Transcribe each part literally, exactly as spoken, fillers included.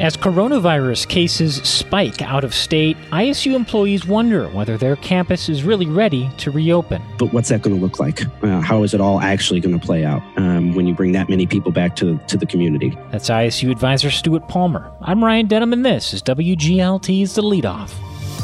As coronavirus cases spike out of state, I S U employees wonder whether their campus is really ready to reopen. But what's that going to look like? Uh, how is it all actually going to play out um, when you bring that many people back to, to the community? That's I S U advisor Stuart Palmer. I'm Ryan Denham, and this is W G L T's The Leadoff.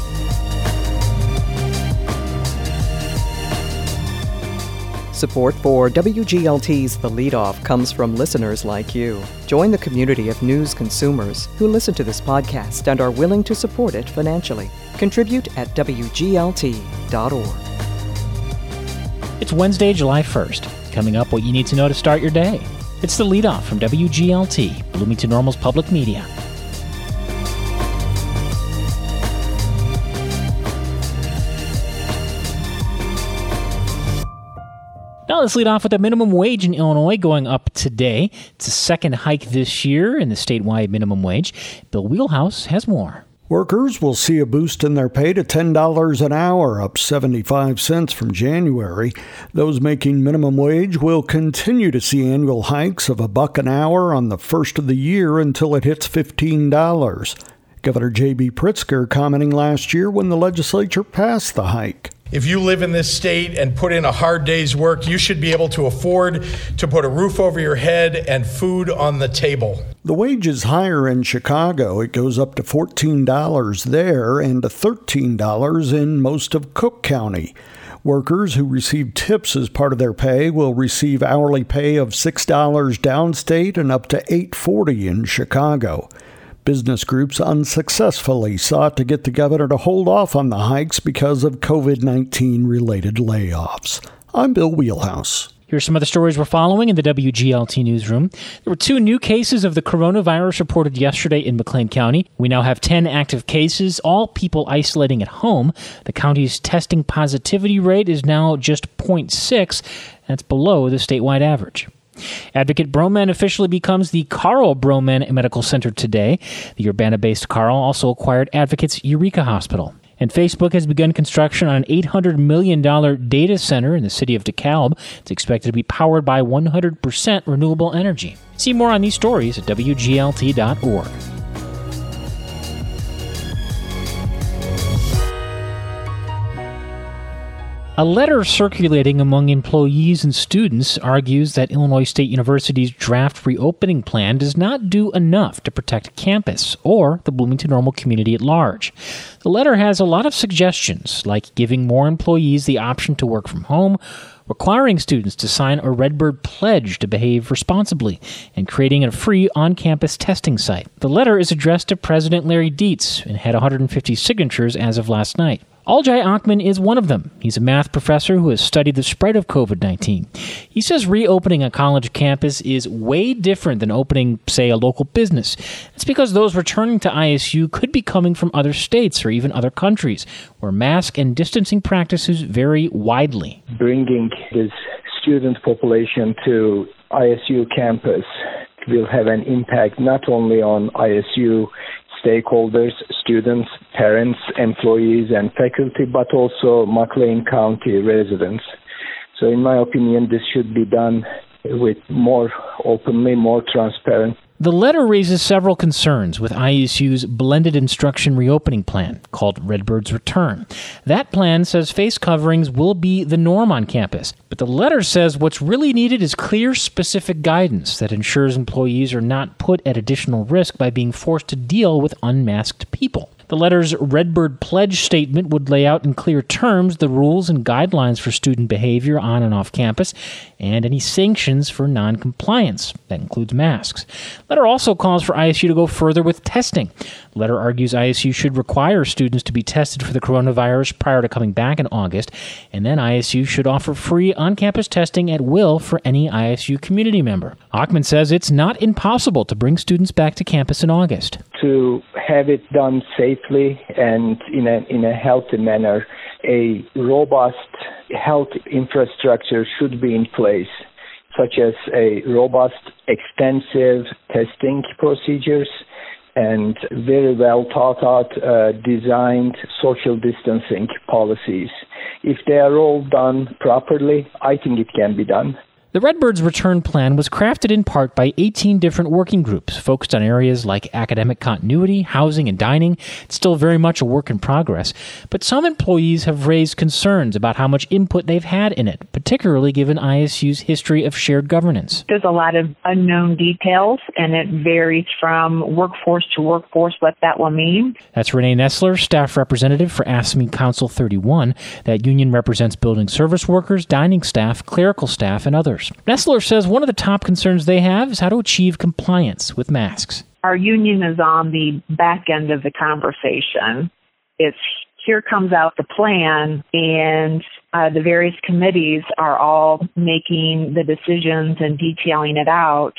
Support for W G L T's The Leadoff comes from listeners like you. Join the community of news consumers who listen to this podcast and are willing to support it financially. Contribute at W G L T dot org. It's Wednesday, July first. Coming up, what you need to know to start your day. It's The Leadoff from W G L T, Bloomington Normal's public media. Now let's lead off with the minimum wage in Illinois going up today. It's the second hike this year in the statewide minimum wage. Bill Wheelhouse has more. Workers will see a boost in their pay to ten dollars an hour, up seventy-five cents from January. Those making minimum wage will continue to see annual hikes of a buck an hour on the first of the year until it hits fifteen dollars. Governor J B Pritzker commenting last year when the legislature passed the hike. If you live in this state and put in a hard day's work, you should be able to afford to put a roof over your head and food on the table. The wage is higher in Chicago. It goes up to fourteen dollars there and to thirteen dollars in most of Cook County. Workers who receive tips as part of their pay will receive hourly pay of six dollars downstate and up to eight dollars and forty cents in Chicago. Business groups unsuccessfully sought to get the governor to hold off on the hikes because of covid nineteen related layoffs. I'm Bill Wheelhouse. Here's some other stories we're following in the W G L T newsroom. There were two new cases of the coronavirus reported yesterday in McLean County. We now have ten active cases, all people isolating at home. The county's testing positivity rate is now just zero point six. That's below the statewide average. Advocate Broman officially becomes the Carle Broman Medical Center today. The Urbana-based Carle also acquired Advocate's Eureka Hospital. And Facebook has begun construction on an eight hundred million dollars data center in the city of DeKalb. It's expected to be powered by one hundred percent renewable energy. See more on these stories at W G L T dot org. A letter circulating among employees and students argues that Illinois State University's draft reopening plan does not do enough to protect campus or the Bloomington Normal community at large. The letter has a lot of suggestions, like giving more employees the option to work from home, requiring students to sign a Redbird pledge to behave responsibly, and creating a free on-campus testing site. The letter is addressed to President Larry Dietz and had one hundred fifty signatures as of last night. Aljai Achman is one of them. He's a math professor who has studied the spread of covid nineteen. He says reopening a college campus is way different than opening, say, a local business. It's because those returning to I S U could be coming from other states or even other countries, where mask and distancing practices vary widely. Bringing this student population to I S U campus will have an impact not only on I S U stakeholders, students, parents, employees, and faculty, but also McLean County residents. So in my opinion, this should be done with more openly, more transparent. The letter raises several concerns with I S U's blended instruction reopening plan, called Redbird's Return. That plan says face coverings will be the norm on campus, but the letter says what's really needed is clear, specific guidance that ensures employees are not put at additional risk by being forced to deal with unmasked people. The letter's Redbird pledge statement would lay out in clear terms the rules and guidelines for student behavior on and off campus and any sanctions for noncompliance. That includes masks. The letter also calls for I S U to go further with testing. The letter argues I S U should require students to be tested for the coronavirus prior to coming back in August, and then I S U should offer free on-campus testing at will for any I S U community member. Achman says it's not impossible to bring students back to campus in August. To have it done safely and in a in a healthy manner, a robust health infrastructure should be in place, such as a robust, extensive testing procedures and very well thought out, uh, designed social distancing policies. If they are all done properly, I think it can be done. The Redbirds Return Plan was crafted in part by eighteen different working groups focused on areas like academic continuity, housing, and dining. It's still very much a work in progress, but some employees have raised concerns about how much input they've had in it, particularly given I S U's history of shared governance. There's a lot of unknown details, and it varies from workforce to workforce what that will mean. That's Renee Nestler, staff representative for AFSCME Council thirty-one. That union represents building service workers, dining staff, clerical staff, and others. Nestler says one of the top concerns they have is how to achieve compliance with masks. Our union is on the back end of the conversation. It's here comes out the plan, and uh, the various committees are all making the decisions and detailing it out,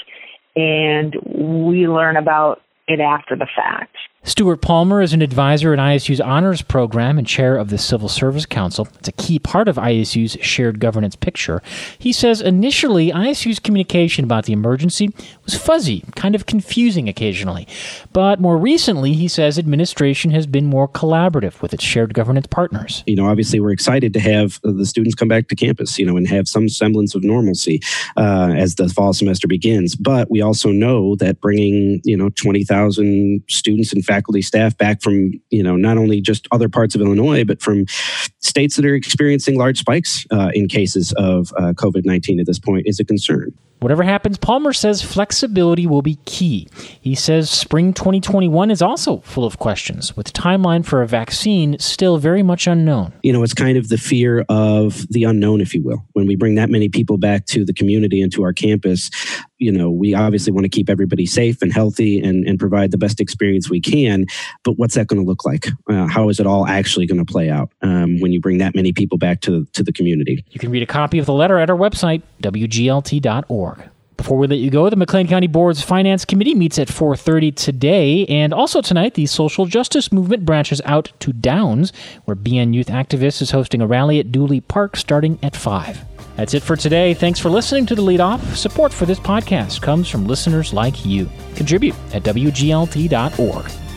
and we learn about it after the fact. Stuart Palmer is an advisor at I S U's Honors Program and chair of the Civil Service Council. It's a key part of I S U's shared governance picture. He says initially I S U's communication about the emergency was fuzzy, kind of confusing occasionally. But more recently, he says administration has been more collaborative with its shared governance partners. You know, obviously we're excited to have the students come back to campus, you know, and have some semblance of normalcy uh, as the fall semester begins. But we also know that bringing, you know, twenty thousand students and faculty staff back from, you know, not only just other parts of Illinois, but from states that are experiencing large spikes uh, in cases of uh, COVID nineteen at this point is a concern. Whatever happens, Palmer says flexibility will be key. He says spring twenty twenty-one is also full of questions, with the timeline for a vaccine still very much unknown. You know, it's kind of the fear of the unknown, if you will. When we bring that many people back to the community and to our campus, you know, we obviously want to keep everybody safe and healthy and, and provide the best experience we can. But what's that going to look like? Uh, how is it all actually going to play out um, when you bring that many people back to, to the community? You can read a copy of the letter at our website, W G L T dot org. Before we let you go, the McLean County Board's Finance Committee meets at four thirty today, and also tonight, the social justice movement branches out to Downs, where B N Youth Activists is hosting a rally at Dooley Park starting at five. That's it for today. Thanks for listening to The Lead Off. Support for this podcast comes from listeners like you. Contribute at W G L T dot org.